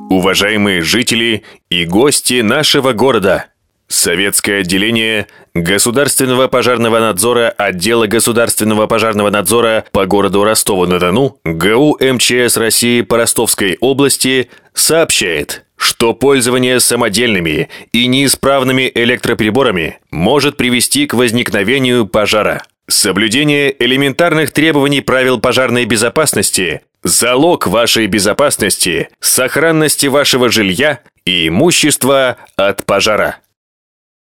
Уважаемые жители и гости нашего города! Советское отделение Государственного пожарного надзора отдела Государственного пожарного надзора по городу Ростову-на-Дону ГУ МЧС России по Ростовской области сообщает, что пользование самодельными и неисправными электроприборами может привести к возникновению пожара. Соблюдение элементарных требований правил пожарной безопасности – залог вашей безопасности, сохранности вашего жилья и имущества от пожара.